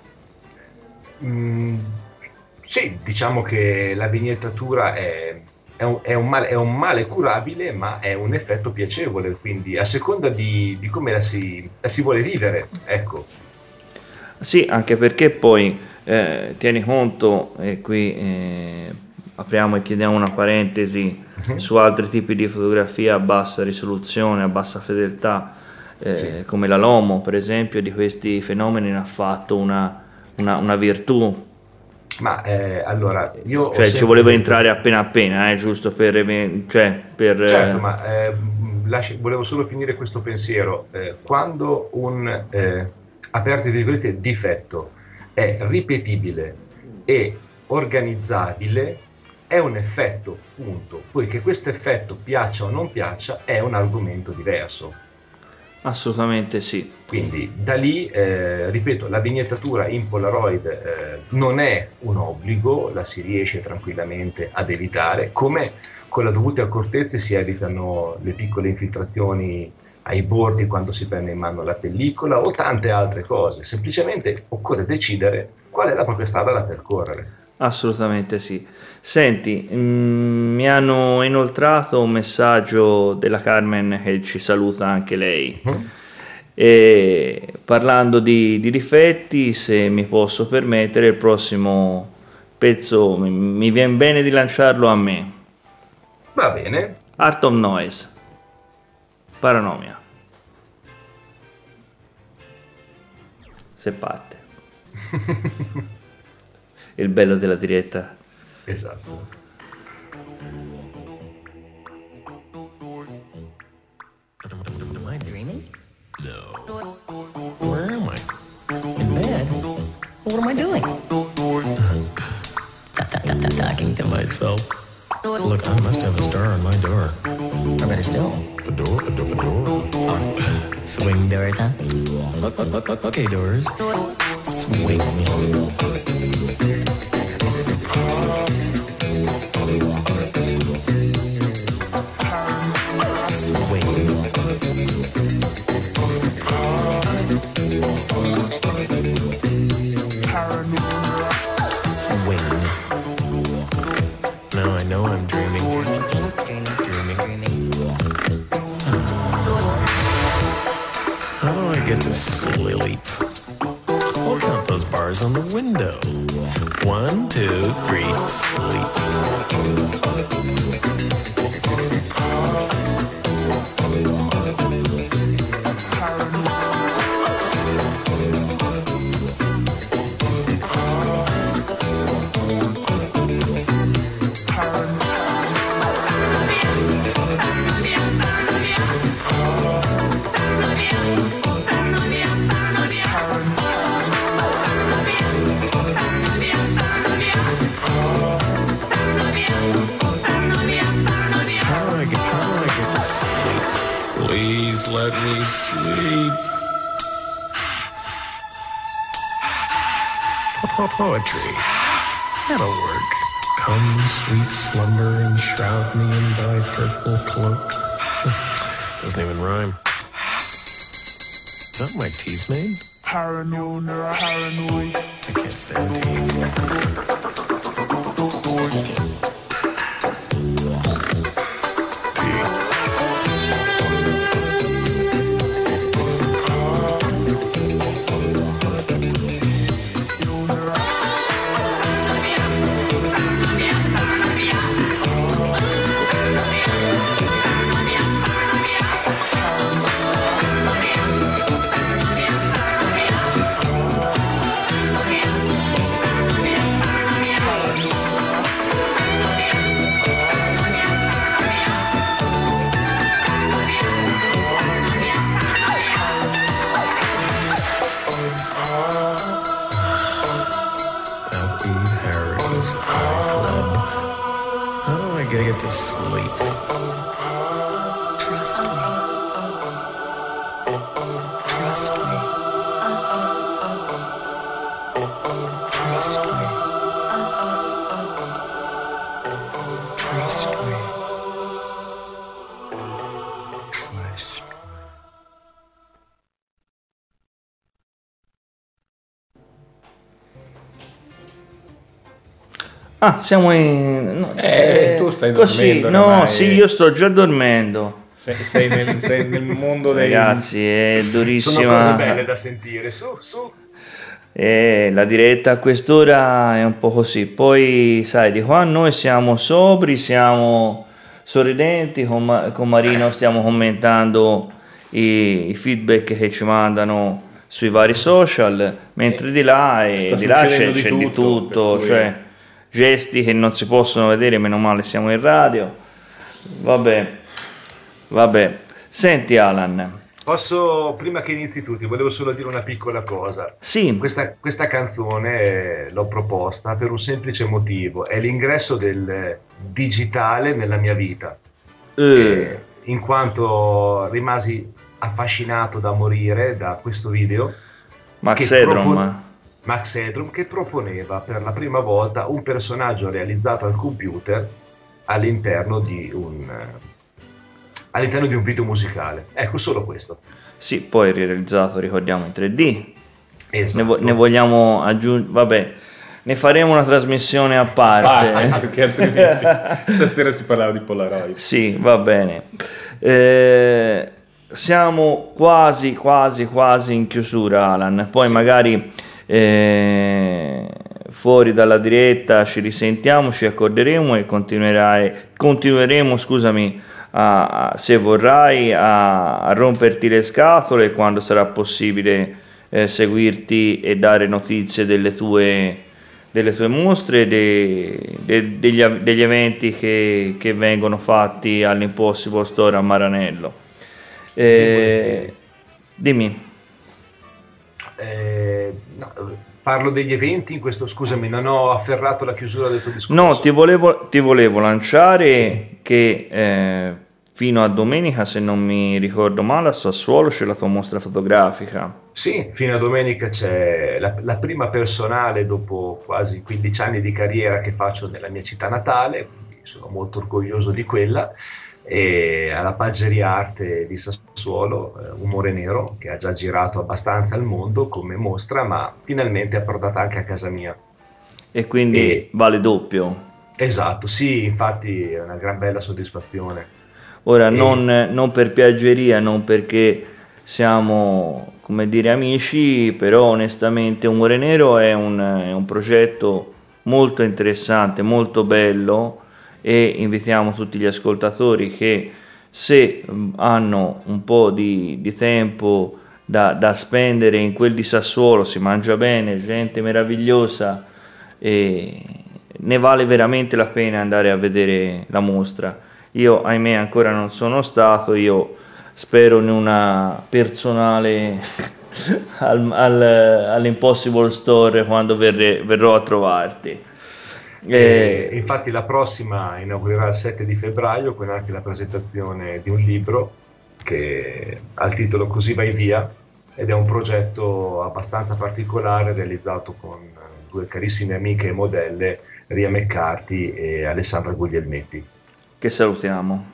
S6: Sì, diciamo che la vignettatura è un male curabile, ma è un effetto piacevole, quindi a seconda di come la si vuole vivere, ecco.
S2: Sì, anche perché poi tieni conto, e qui apriamo e chiudiamo una parentesi su altri tipi di fotografia a bassa risoluzione, a bassa fedeltà,
S6: Sì.
S2: come la Lomo per esempio, di questi fenomeni ne ha fatto una virtù.
S6: Ma allora io ho
S2: Cioè ci
S6: sempre
S2: volevo
S6: detto-
S2: entrare appena, giusto per
S6: Certo, ma volevo solo finire questo pensiero. Quando un aperti virgolette difetto è ripetibile e organizzabile, è un effetto, punto. Poi che questo effetto piaccia o non piaccia è un argomento diverso.
S2: Assolutamente sì.
S6: Quindi da lì, ripeto, la vignettatura in Polaroid non è un obbligo, la si riesce tranquillamente ad evitare, come con la dovuta accortezza si evitano le piccole infiltrazioni ai bordi quando si prende in mano la pellicola o tante altre cose. Semplicemente occorre decidere qual è la propria strada da percorrere.
S2: Assolutamente sì. Senti, mi hanno inoltrato un messaggio della Carmen che ci saluta anche lei. E parlando di difetti, se mi posso permettere, il prossimo pezzo mi viene bene di lanciarlo a me.
S6: Va bene.
S2: Art of Noise, Paranomia. Se parte. Il bello della diretta.
S6: Esatto.
S11: Am I dreaming? No. Where am I? In bed? What am I doing? Talking to myself. Look, I must have a star on my door. Or better still, a door. Oh, swing doors, huh? Okay, doors. Swing me. Now I know I'm dreaming. How do I get to sleep? I'll count those bars on the window. 1, 2, 3, sleep. Let me sleep. Poetry. That'll work. Come, sweet slumber, and shroud me in thy purple cloak. Doesn't even rhyme. Is that my tea's made? Paranoid. I can't stand tea.
S2: Ah, siamo in... no,
S3: tu stai
S2: così,
S3: dormendo
S2: no,
S3: ormai.
S2: sì, io sto già dormendo.
S3: Sei nel mondo dei...
S2: Ragazzi, è
S6: Sono
S2: durissima.
S6: cose belle da sentire. Su.
S2: La diretta a quest'ora è un po' così. Poi, sai, di qua noi siamo sobri, siamo sorridenti, con Marino stiamo commentando i feedback che ci mandano sui vari social, mentre di là
S3: sta
S2: c'è
S3: succedendo di
S2: di
S3: tutto,
S2: tutto,
S3: per cui-
S2: cioè gesti che non si possono vedere, meno male siamo in radio. Vabbè. Senti Alan,
S6: Posso, prima che inizi tu, ti volevo solo dire una piccola cosa.
S2: sì,
S6: Questa canzone l'ho proposta per un semplice motivo, è l'ingresso del digitale nella mia vita, in quanto rimasi affascinato da morire da questo video.
S2: Max
S6: che
S2: Headroom.
S6: Max Headroom, che proponeva per la prima volta un personaggio realizzato al computer all'interno di un video musicale. Ecco, solo questo.
S2: Sì, poi realizzato, ricordiamo, in 3D.
S6: Esatto.
S2: Ne vogliamo aggiungere, vabbè, ne faremo una trasmissione a parte.
S3: perché altrimenti stasera si parlava di Polaroid.
S2: Sì, va bene. Siamo quasi in chiusura, Alan. Poi magari fuori dalla diretta ci risentiamo, ci accorderemo e continueremo, scusami, se vorrai a romperti le scatole quando sarà possibile seguirti e dare notizie delle tue mostre, degli eventi che vengono fatti all'Impossible Store a Maranello. Dimmi.
S6: No, parlo degli eventi in questo, scusami, non ho afferrato la chiusura del tuo discorso.
S2: No, ti volevo lanciare che fino a domenica, se non mi ricordo male, a Sassuolo c'è la tua mostra fotografica.
S6: Sì, fino a domenica c'è la prima personale dopo quasi 15 anni di carriera che faccio nella mia città natale, quindi sono molto orgoglioso di quella, e alla Paggeria Arte di Sassuolo, Umore Nero, che ha già girato abbastanza al mondo come mostra, ma finalmente è approdata anche a casa mia.
S2: E quindi vale doppio.
S6: Esatto, sì, infatti è una gran bella soddisfazione.
S2: Ora, non per piaggeria, non perché siamo, come dire, amici, però onestamente Umore Nero è un progetto molto interessante, molto bello, e invitiamo tutti gli ascoltatori che, se hanno un po' di tempo da spendere in quel di Sassuolo, si mangia bene, gente meravigliosa, e ne vale veramente la pena andare a vedere la mostra. Io, ahimè, ancora non sono stato, io spero in una personale all'Impossible Store quando verrò a trovarti.
S6: Infatti la prossima inaugurerà il 7 di febbraio con anche la presentazione di un libro che ha il titolo Così vai via, ed è un progetto abbastanza particolare realizzato con due carissime amiche e modelle, Ria McCarthy e Alessandra Guglielmetti,
S2: che salutiamo.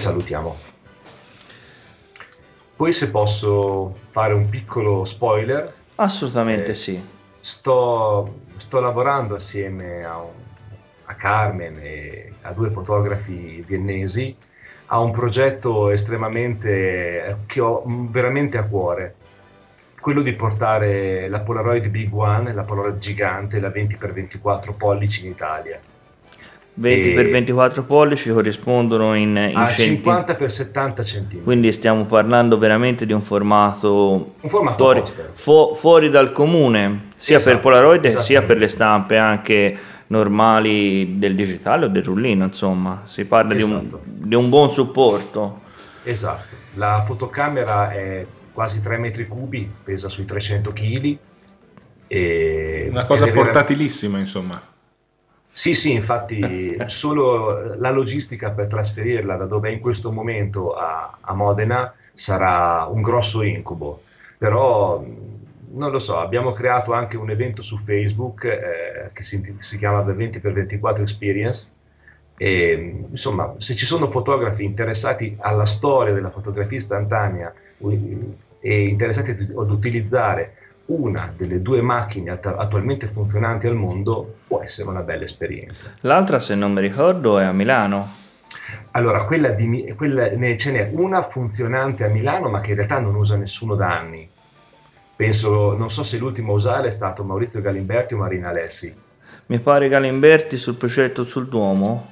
S6: Poi, se posso fare un piccolo spoiler,
S2: assolutamente sì,
S6: sto lavorando assieme a Carmen e a due fotografi viennesi a un progetto estremamente, che ho veramente a cuore, quello di portare la Polaroid Big One, la Polaroid gigante, la 20x24 pollici in Italia.
S2: 20x24 pollici corrispondono in
S6: a 50x70 centimetri.
S2: Quindi stiamo parlando veramente di un formato
S6: poster.
S2: fuori dal comune, sia
S6: Esatto,
S2: per Polaroid sia per le stampe anche normali del digitale o del rullino, insomma si parla di un buon supporto.
S6: Esatto, la fotocamera è quasi 3 metri cubi, pesa sui 300 kg,
S3: una cosa portatilissima, insomma.
S6: Sì, infatti solo la logistica per trasferirla da dove è in questo momento a Modena sarà un grosso incubo, però non lo so, abbiamo creato anche un evento su Facebook che si chiama The 20x24 Experience, e insomma, se ci sono fotografi interessati alla storia della fotografia istantanea e interessati ad utilizzare una delle 2 macchine attualmente funzionanti al mondo, può essere una bella esperienza.
S2: L'altra, se non mi ricordo, è a Milano.
S6: Allora, ce n'è una funzionante a Milano, ma che in realtà non usa nessuno da anni. Penso, non so se l'ultimo a usare è stato Maurizio Galimberti o Marina Alessi.
S2: Mi pare Galimberti sul Precetto sul Duomo.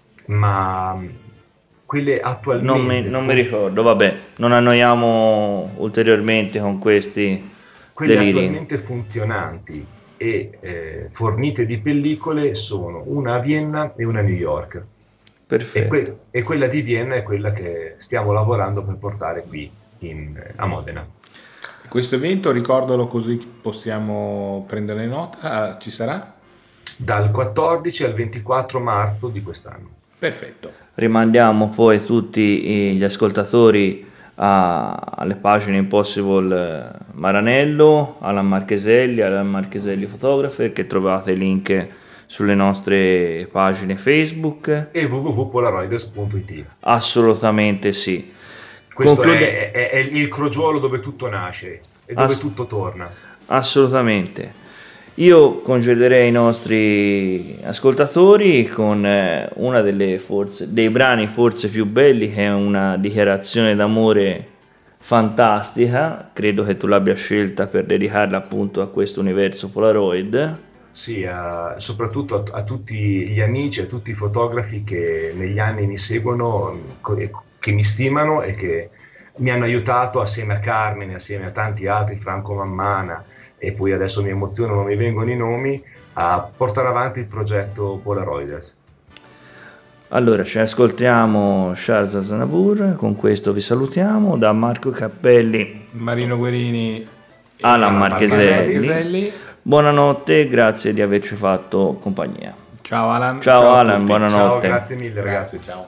S6: Ma quelle attualmente...
S2: Non mi ricordo, vabbè, non annoiamo ulteriormente con questi
S6: quelle
S2: deliri.
S6: Attualmente funzionanti e fornite di pellicole sono una a Vienna e una a New York.
S2: Perfetto.
S6: E quella di Vienna è quella che stiamo lavorando per portare qui a Modena.
S3: Questo evento, ricordalo così possiamo prendere nota, ci sarà?
S6: Dal 14 al 24 marzo di quest'anno.
S3: Perfetto.
S2: Rimandiamo poi tutti gli ascoltatori alle pagine Impossible Maranello, Alan Marcheselli Photographer, che trovate il link sulle nostre pagine Facebook
S6: e www.polaroiders.it.
S2: Assolutamente sì.
S6: Questo è il crogiolo dove tutto nasce e dove tutto torna.
S2: Assolutamente. Io congederei i nostri ascoltatori con una dei brani forse più belli, che è una dichiarazione d'amore fantastica. Credo che tu l'abbia scelta per dedicarla appunto a questo universo Polaroid.
S6: Sì, soprattutto a tutti gli amici, a tutti i fotografi che negli anni mi seguono, che mi stimano e che mi hanno aiutato assieme a Carmine, assieme a tanti altri, Franco Mammana, e poi adesso mi emoziono, non mi vengono i nomi, a portare avanti il progetto Polaroiders.
S2: Allora ci ascoltiamo Charles Aznavour, con questo vi salutiamo da Marco Cappelli,
S3: Marino Guerini,
S2: Alan Marcheselli. Buonanotte, grazie di averci fatto compagnia.
S3: Ciao Alan.
S2: Ciao Alan, buonanotte.
S6: Ciao, grazie mille ragazzi.
S3: Ciao.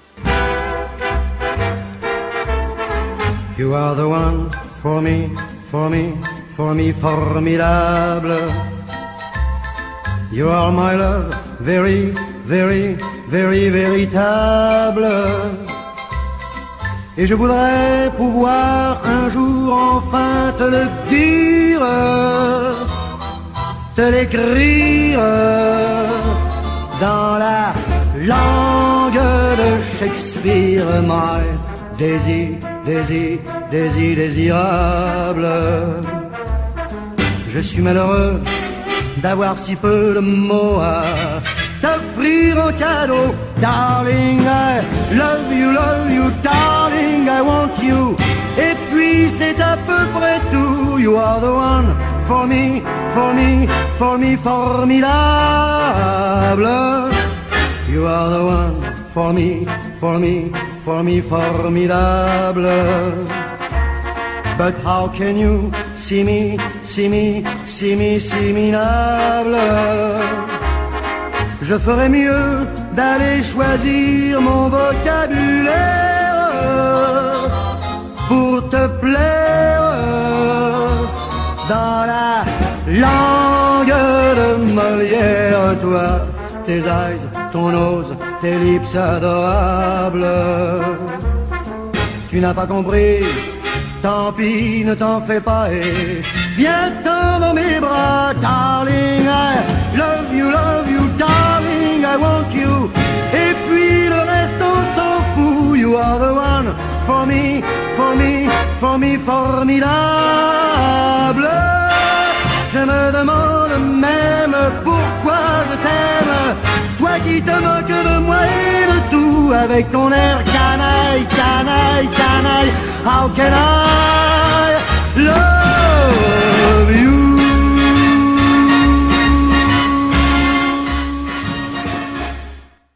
S12: You are the one for me, for me, for me, formidable. You are my love, very, very, very, véritable. Et je voudrais pouvoir un jour enfin te le dire, te l'écrire dans la langue de Shakespeare, my désirable. Je suis malheureux d'avoir si peu de mots à t'offrir en cadeau. Darling, I love you, darling, I want you. Et puis c'est à peu près tout. You are the one for me, for me, for me, formidable. You are the one for me, for me, for me, formidable. But how can you see me, minable? Je ferais mieux d'aller choisir mon vocabulaire pour te plaire dans la langue de Molière. Toi, tes eyes, ton nose, tes lips adorables. Tu n'as pas compris, tant pis, ne t'en fais pas et viens-t'en dans mes bras. Darling, I love you, darling, I want you. Et puis le reste on s'en fout. You are the one for me, for me, for me, formidable. Je me demande même pourquoi je t'aime, toi qui te moques de moi et de tout, avec ton air canaille, canaille, canaille. How can I love